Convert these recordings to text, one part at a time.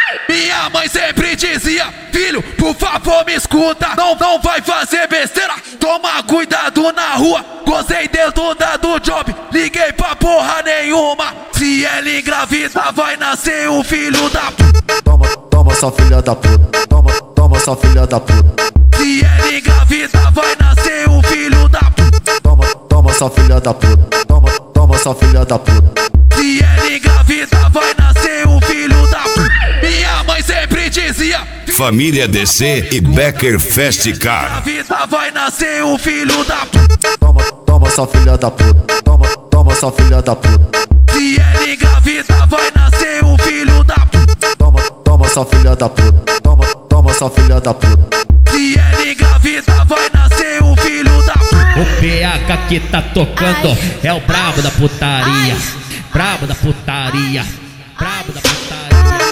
Minha mãe sempre dizia: filho, por favor me escuta, não vai fazer besteira, toma cuidado na rua. Gozei dentro do job, liguei pra porra nenhuma. Se ela engravida vai nascer um filho da puta. Toma sua filha da puta, toma sua filha da puta. Se ela engravida vai nascer um filho da puta. Toma sua filha da puta, toma sua filha da puta. Se ela engravida vai nascer um filho da puta. Minha mãe sempre dizia: Família DC e Becker Fast Car. Engravida vai nascer um filho da puta. Toma sua filha da puta, toma sua filha da puta. Se ela engravida vai nascer um filho da puta. Toma sua filha da puta, toma sua filha da puta. Se ela engravida vai nascer um filho da puta. O PH que tá tocando é o brabo da putaria, brabo da putaria, brabo da putaria.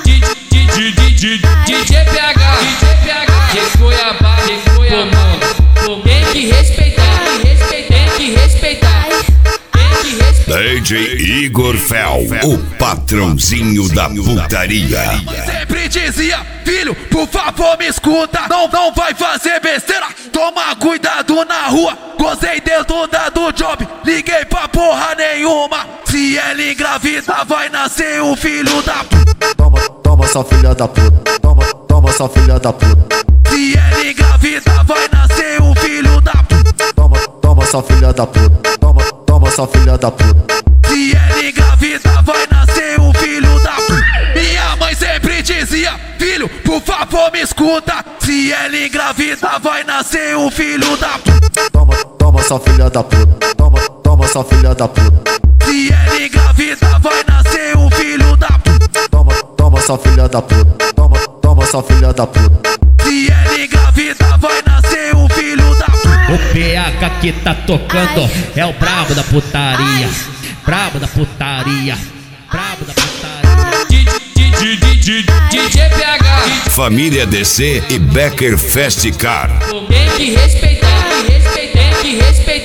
DJ PH, de Cuiabá, comando. Tem que respeitar, tem que respeitar. DJ Igor Fel, o patrãozinho da putaria. Sempre dizia: filho, por favor me escuta, não vai fazer besteira, toma cuidado na rua. Gozei dentro do job, liguei pra porra nenhuma. Se ela engravida vai nascer um filho da puta. Toma sua filha da puta, toma sua filha da puta. Se ela engravida vai nascer um filho da puta. Toma sua filha da puta, toma sua filha da puta. Se ela engravida vai nascer um filho da puta. Minha mãe sempre dizia: filho, por favor me escuta, se ela engravida vai nascer um filho da puta. Toma sua filha da puta, toma sua filha da puta. Se ela engravida vai nascer um filho da puta. Toma sua filha da puta, toma sua filha da puta. Se ela engravida vai nascer um filho da puta. O PH que tá tocando é o brabo da putaria, brabo da putaria, brabo da putaria. DJ PH, Família DC e Becker Fast Car. tem que respeitar, tem que respeitar.